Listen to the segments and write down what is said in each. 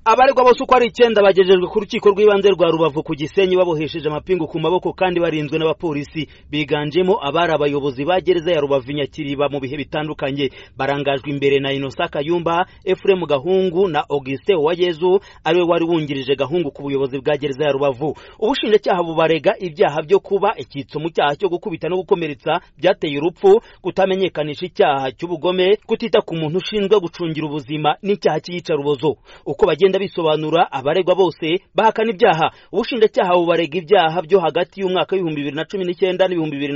Abaregwa bose uko ari 9 bagejejwe ku rukiko rw'ibanze rwa Rubavu ku Gisenyi babohesheje amapingu ku maboko kandi barinzwe n'abapolisi, biganjemo abari abayobozi ba gereza ya Rubavu Nyakiriba mu bihe bitandukanye. Barangajwe imbere na Innocent Kayumba, Ephraim Gahungu na Augustin Uwayezu ariwe wari wungirije Gahungu ku buyobozi bwa gereza ya Rubavu. Ubushinjacyaha bubarega ibyaha byo kuba icyitso mu cyaha cyo gukubita no gukomeretsa byateye urupfu, kutamenyekanisha icyaha cy'ubugome, kutita ku muntu ushinzwe gucungira ubuzima n'icyaha cy'iyicarubozo. Uko bagenda bisobanura, abaregwa bose bahakana ibyaha. Ubushinjacyaha bubarega ibyaha byo hagati y'umwaka wa 2019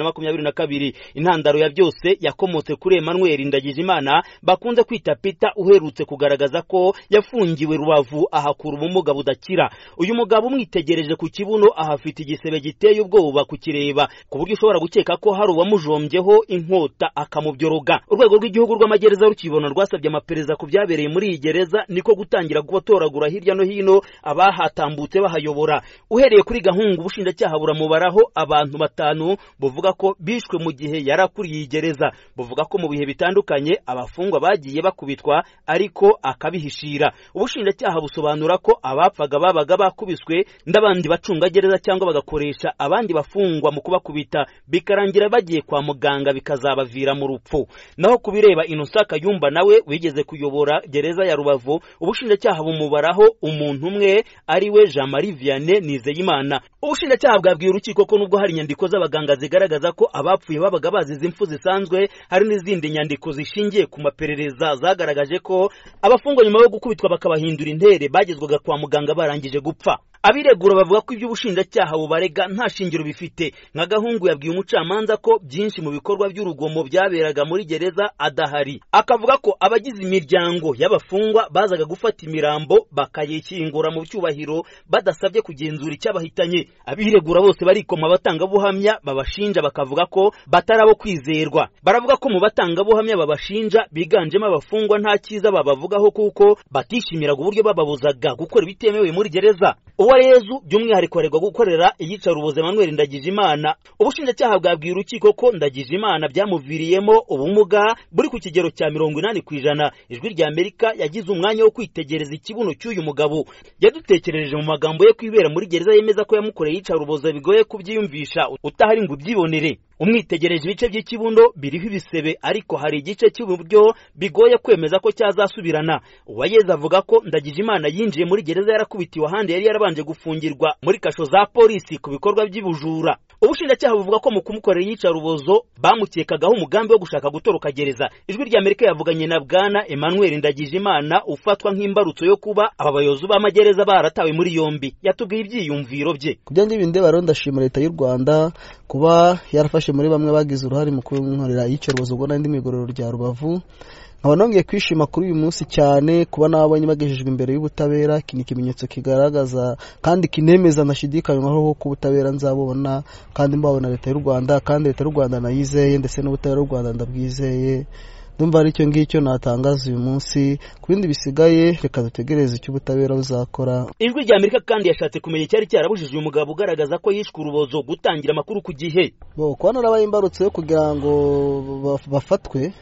n'2022. Intandaro ya byose yakomotse kuri Emmanuel Ndagijimana bakunze kwita Peter, uherutse kugaragaza ko yafungiwe Rubavu ahakura ubumuga budakira. Uyu mugabo umwitegereje ku kibuno ahafite igisebe giteye ubwoba kukireba, ku buryo ushobora gukeka ko hari uwamujombyeho inkota akamubyoroga. Urwego rw'igihugu rw'amagereza rukibona rwasabye amaperereza ku byabereye muri iyi gereza, niko gutangira gutoragura hirya no hino abahatambutse bahayobora. Uhereye kuri Gahungu, ubushinjacyaha buramubaraho abantu 5 buvuga ko bishwe mu gihe yarakuriye iyi gereza. Buvuga ko mu bihe bitandukanye abafungwa bagiye bakubitwa ariko akabihishira. Ubushinjacyaha busobanura ko abapfaga babaga bakubiswe ndabandi bacunga gereza cyangwa bagakoresha abandi bafungwa mu kubakubita, bikarangira bagiye kwa muganga bikazabavira mu rupfu. Naho kubireba Innocent Kayumba nawe wigeze kuyobora gereza ya Rubavu, ubushinjacyaha bumubaraho umuntu umwe ari we Jean Marie Vianney Nizeyimana. Ubushinjacyaha bwabwiye urukiko ko nubwo hari inyandiko z'abaganga zigaragaza ko abapfuye babaga bazize impfu zisanzwe, hari n'izindi nyandiko zishingiye ku maperereza zagaragaje ko abafungwa nyuma yo gukubitwa bakabahindura intere bagezwaga kwa muganga barangije gupfa. Abiregura bavuga ko ibyo ubushinjacyaha bubarega nta shingiro bifite. Nka Gahungu yabwiye umucamanza ko byinshi mu bikorwa by'urugomo byaberaga muri gereza adahari. Akavuga ko abagize imiryango y'abafungwa bazaga gufata imirambo bakayikingura mu cyubahiro badasabye kugenzura icyabahitanye. Abiregura bose barikoma batanga buhamya babashinja, bakavuga ko batarabo kwizerwa. Baravuga ko mu batanga buhamya babashinja biganjemo abafungwa nta cyiza babavugaho kuko batishimiraga uburyo bababuzaga gukora bitemewe muri gereza. Uwayezu by'umwihariko aregwa gukorera iyicarubozo Emmanuel Ndagijimana. Ubushinjacyaha bwabwiye urukiko ko Ndagijimana byamuviriyemo ubumuga buri ku kigero cya 80%. Ijwi rya Amerika yagize umwanya wo kwitegereza ikibuno cy'uyu mugabo. Yadutekerereje mu magambo ye kwibera muri gereza yemeza ko yamukoreye iyicarubozo bigoye kubyiyumvisha utahari ngo byibonere. Umwitegereje ibice by'ikibuno biriho ibisebe, ariko hari igice cy'uburyo bigoye kwemeza ko cyazasubirana. Uwayeza avuga ko Ndagijimana yinjiye muri gereza yarakubitiwe ahandi yari yarabanje gufungirwa muri kasho za polisi ku bikorwa by'ibujura. Ubushinjacyaha buvuga ko mu kumukorera iyicarubozo bamukekagaho umugambi wo gushaka gutoroka gereza. Ijwi rya Amerika yavuganye na bwana Emmanuel Ndagijimana ufatwa nk'imbarutso yo kuba aba bayobozi b'amagereza baratawe muri yombi. Yatubwiye ibyiyumviro bye. Kubyanjye binde baronda shimira leta y'u Rwanda kuba yarafashe muri bamwe bagize uruhare mu kunkorera iyicarubozo ubwo n'indi migororo rya Rubavu. Nkaba nongeye kwishima kuri uyu munsi cyane kuba nabonye bagejejwe imbere y'ubutabera. Iki ni ikimenyetso kigaragaza kandi kinemeza nashidikanywaho ko ubutabera nzabona kandi mbabona leta y'u Rwanda, kandi leta y'u Rwanda nayizeye ndetse n'ubutabera bw'u Rwanda ndabwizeye. Ndumva ari cyo ngicyo natangaza uyu munsi. Ku bindi bisigaye reka dutegereze icyo ubutabera buzakora. Ijwi rya Amerika kandi yashatse kumenya cyari cyarabujije uyu mugabo ugaragaza ko yishwe urubozo gutangira amakuru ku gihe. Kuba narabaye imbarutso yo kugira ngo bafatwe,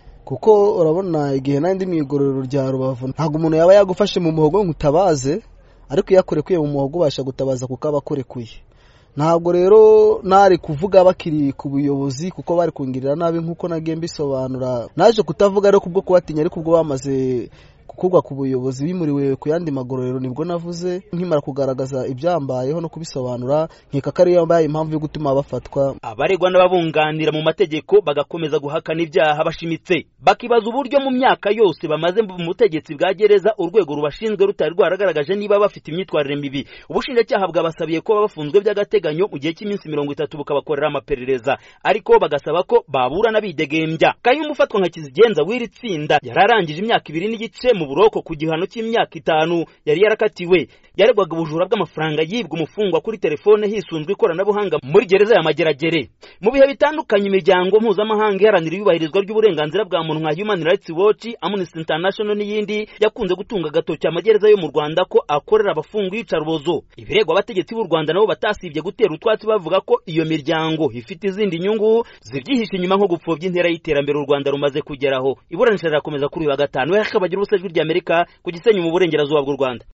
kuko urabona igihe n'indi migororo rya Rubavu ntabwo umuntu yaba yagufashe mu muhogo nkutabaze, ariko yakorekuye mu muhogo ubasha gutabaza kuko abakorekuye. Ntabwo rero nari kuvuga bakiri ku buyobozi kuko bari kungirira nabi nkuko nagiye mbisobanura. Naje kutavuga ariko kubwo kubatinya, ariko ubwo bamaze kugwa ku buyobozi bimuriwe ku yandi magororero nibwo navuze nkimara kugaragaza ibyambayeho no kubisobanura, nkeka ko ari yambaye impamvu yo gutuma bafatwa. Abaregwa n'ababunganira mu mategeko bagakomeza guhakana ibyaha bashimitse, bakibaza uburyo mu myaka yose bamaze mu butegetsi bwa gereza urwego rubashinzwe rutari rwaragaragaje niba bafite imyitwarire mibi. Ubushinjacyaha bwabasabiye ko bafunzwe by'agateganyo mu gihe cy'iminsi 30 bukabakorera amaperereza, ariko bagasaba ko baburana bidegembya. Kayumba ufatwa nka kizigenza w'iri tsinda yararangije imyaka 2 n'igice mu buroko ku gihano cy'imyaka 5 yari yarakatiwe. Yaregwaga ubujura bw'amafaranga yibwa umufungwa kuri telefone hisunzwe ikoranabuhanga muri gereza ya Mageragere. Mu bihe bitandukanye imiryango mpuzamahanga iharanira iyubahirizwa ry'uburenganzira bwa muntu nka Human Rights Watch, Amnesty International n'iyindi yakunze gutunga agatoki amagereza yo mu Rwanda ko akorera abafungwa iyicarubozo. Ibiregwa abategetsi b'u Rwanda nabo batasibye gutera utwatsi bavuga ko iyo miryango ifite izindi nyungu zibyihishe inyuma nko gupfobya intera y'iterambere u Rwanda rumaze kugeraho. Iburanisha rirakomeza kuri uyu wa 5. Akabagira ubusajwi rya Amerika ku Gisenyi mu burengerazuba bw'u Rwanda.